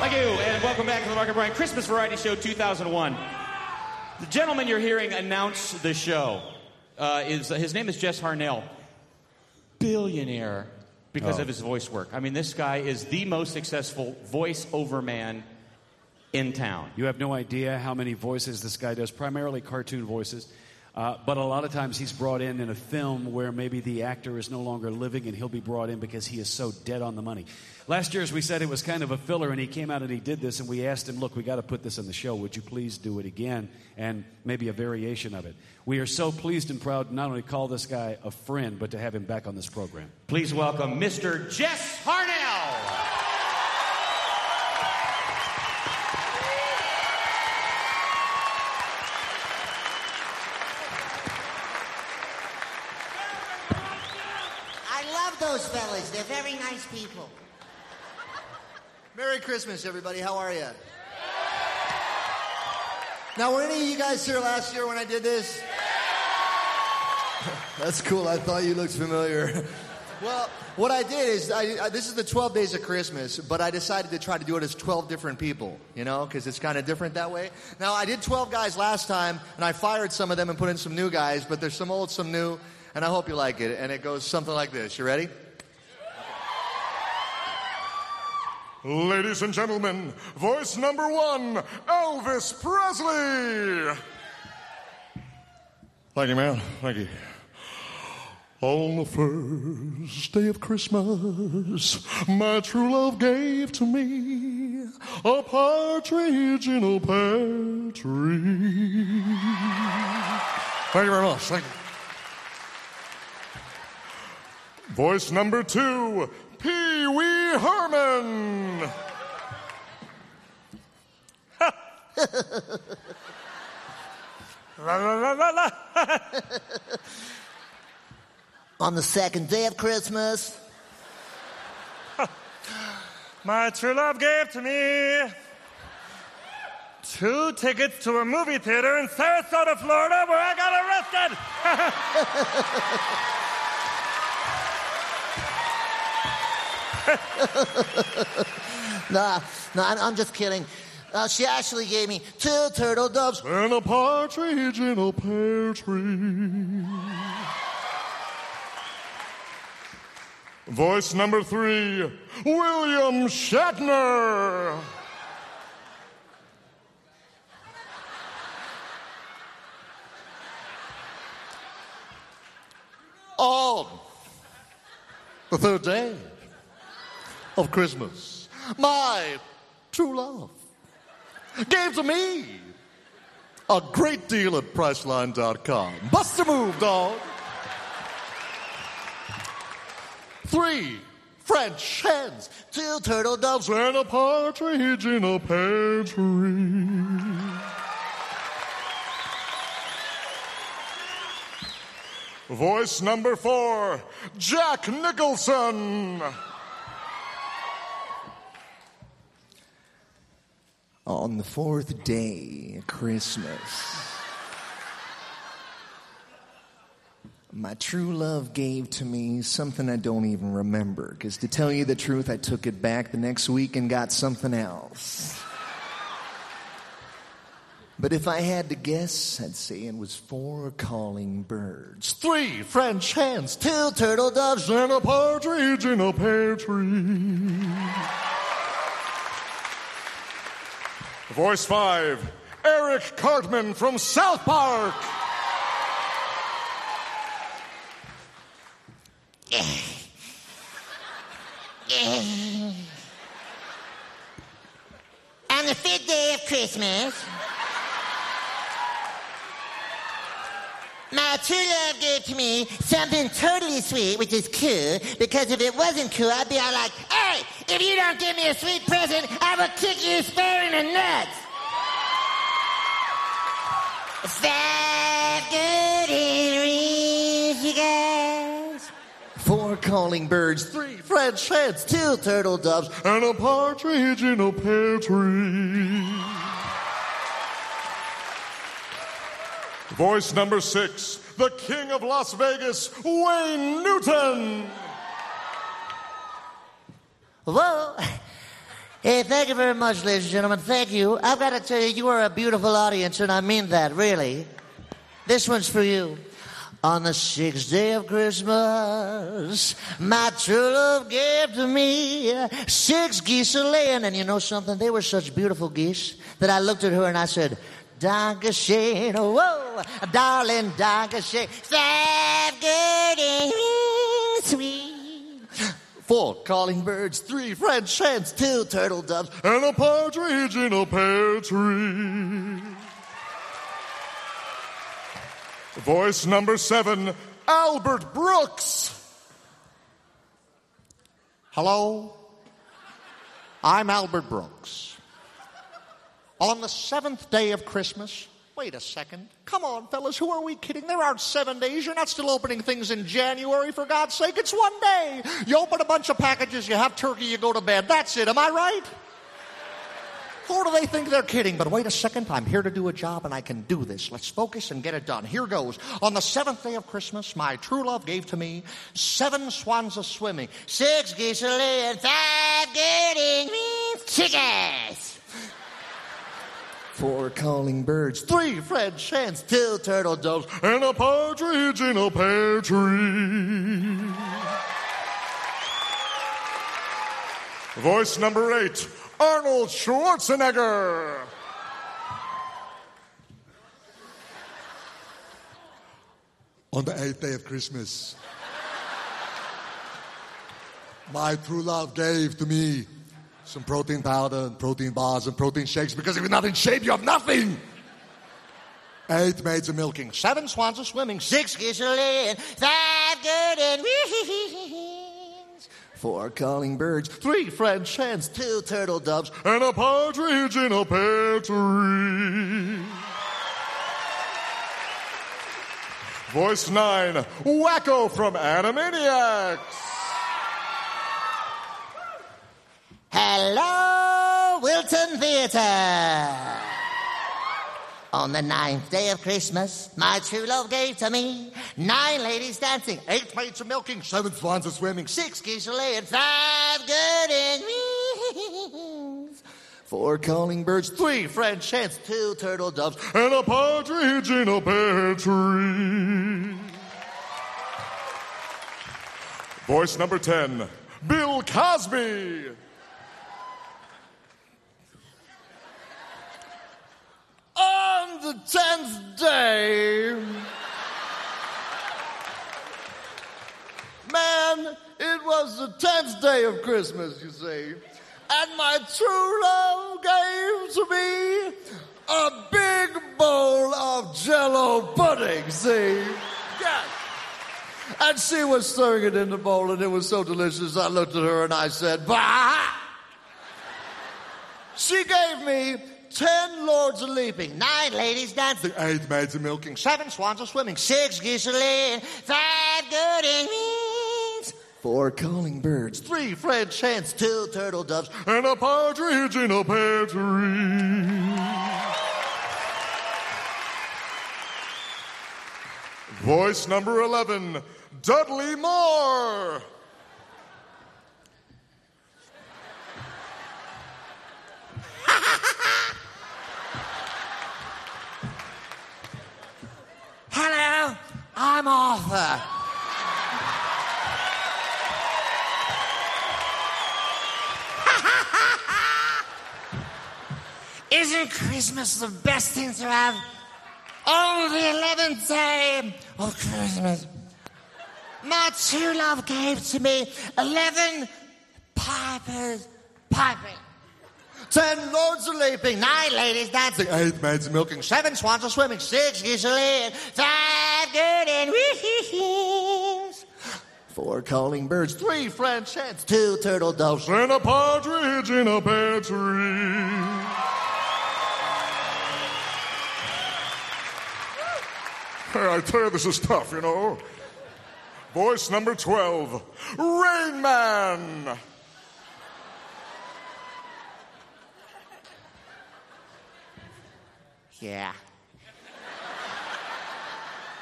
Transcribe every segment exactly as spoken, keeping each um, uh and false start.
Thank you, and welcome back to the Mark and Brian Christmas Variety Show two thousand one. The gentleman you're hearing announce the show uh, is uh, his name is Jess Harnell. Billionaire because oh. of his voice work. I mean, this guy is the most successful voice-over man in town. You have no idea how many voices this guy does, primarily cartoon voices. Uh, but a lot of times he's brought in in a film where maybe the actor is no longer living and he'll be brought in because he is so dead on the money. Last year, as we said, it was kind of a filler, and he came out and he did this, and we asked him, look, we got to put this on the show. Would you please do it again? And maybe a variation of it. We are so pleased and proud to not only call this guy a friend, but to have him back on this program. Please welcome Mister Jess Harnell. Those fellas, they're very nice people. Merry Christmas, everybody. How are you? Now, were any of you guys here last year when I did this? That's cool. I thought you looked familiar. Well, what I did is, I, I, this is the twelve days of Christmas, but I decided to try to do it as twelve different people, you know, because it's kind of different that way. Now, I did twelve guys last time, and I fired some of them and put in some new guys, but there's some old, some new, and I hope you like it. And it goes something like this. You ready? Ladies and gentlemen, voice number one, Elvis Presley. Thank you, man. Thank you. On the first day of Christmas, my true love gave to me a partridge in a pear tree. Thank you very much. Thank you. Voice number two, Pee Wee Herman. La, la, la, la, la. On the second day of Christmas, my true love gave to me two tickets to a movie theater in Sarasota, Florida, where I got arrested. nah, no, I'm, I'm just kidding. Uh, she actually gave me two turtle doves and a partridge in a pear tree. Voice number three, William Shatner. On the third day of Christmas, my true love gave to me a great deal at Priceline dot com. Bust a move, dog. Three French hens, two turtle doves, and a partridge in a pear tree. Voice number four, Jack Nicholson. On the fourth day of Christmas, my true love gave to me something I don't even remember, because to tell you the truth, I took it back the next week and got something else. But if I had to guess, I'd say it was four calling birds, three French hens, two turtle doves, and a partridge in a pear tree. Voice five, Eric Cartman from South Park. On the fifth day of Christmas, my true love gave to me something totally sweet, which is cool, because if it wasn't cool, I'd be all like, hey, if you don't give me a sweet present, I will kick you square in the nuts. Five good earrings, you guys. Four calling birds, three French hens, two turtle doves, and a partridge in a pear tree. Voice number six, the King of Las Vegas, Wayne Newton. Well, Hey, thank you very much, ladies and gentlemen. Thank you. I've got to tell you, you are a beautiful audience, and I mean that, really. This one's for you. On the sixth day of Christmas, my true love gave to me six geese a-laying. And you know something? They were such beautiful geese that I looked at her and I said, Dankeschön, whoa, darling, Dankeschön. Five good and sweet. Four calling birds, three French hens, two turtle doves, and a partridge in a pear tree. Voice number seven, Albert Brooks. Hello, I'm Albert Brooks. On the seventh day of Christmas, wait a second. Come on, fellas, who are we kidding? There aren't seven days. You're not still opening things in January, for God's sake. It's one day. You open a bunch of packages, you have turkey, you go to bed. That's it. Am I right? Or do they think they're kidding? But wait a second. I'm here to do a job, and I can do this. Let's focus and get it done. Here goes. On the seventh day of Christmas, my true love gave to me seven swans a-swimming, six geese a-laying, five good chickens. Four calling birds, three French hens, two turtle doves, and a partridge in a pear tree. Voice number eight, Arnold Schwarzenegger. On the eighth day of Christmas, my true love gave to me some protein powder and protein bars and protein shakes, because if you're not in shape, you have nothing. Eight maids a milking, seven swans a swimming, six geese a laying, five good and wings, four calling birds, three French hens, two turtle doves, and a partridge in a pear tree. Voice nine, Wacko from Animaniacs. Hello, Wilton Theatre. On the ninth day of Christmas, my true love gave to me nine ladies dancing, eight maids a milking, seven swans a swimming, six geese a laying, five good and wings, four calling birds, three French hens, two turtle doves, and a partridge in a pear tree. Voice number ten, Bill Cosby. On the tenth day, man, it was the tenth day of Christmas, you see, and my true love gave to me a big bowl of Jell-O pudding, see? Yes. And she was stirring it in the bowl, and it was so delicious, I looked at her and I said, bah! She gave me ten lords a leaping, nine ladies dancing, eight maids a milking, seven swans a swimming, six geese a laying, five good and wings, four calling birds, three French hens, two turtle doves, and a partridge in a pear tree. Voice number eleven, Dudley Moore. Hello, I'm Arthur. Isn't Christmas the best thing to have? On the eleventh day of Christmas, my true love gave to me eleven pipers piping, ten lords a leaping, nine ladies dancing, eight maids a milking, seven swans a swimming, six geese a laying, five good and wings, four calling birds, three French hens, two turtle doves, and a partridge in a pear tree. I tell you, this is tough, you know. Voice number twelve, Rain Man. Yeah.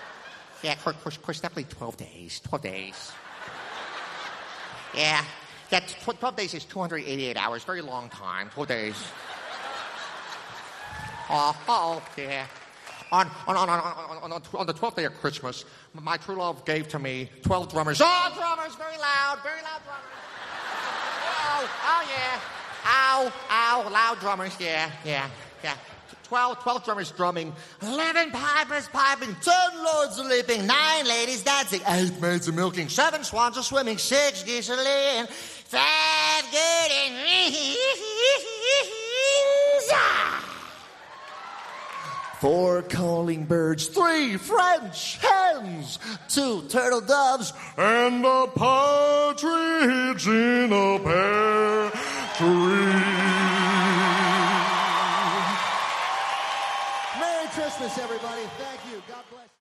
Yeah, of course, of course, definitely twelve days. twelve days. Yeah. Yeah, tw- twelve days is two hundred eighty-eight hours. Very long time. twelve days. Oh, oh, yeah. On, on, on, on, on, on, on the twelfth day of Christmas, my true love gave to me twelve drummers. Oh, drummers, very loud, very loud drummers. Oh, oh, yeah. Ow, ow, loud drummers, yeah, yeah, yeah. Twelve, twelve drummers drumming, eleven pipers piping, ten lords a leaping, nine ladies dancing, eight maids a milking, seven swans a swimming, six geese a laying, five good rings, four calling birds, three French hens, two turtle doves, and a partridge in a pear tree. Merry Christmas, everybody.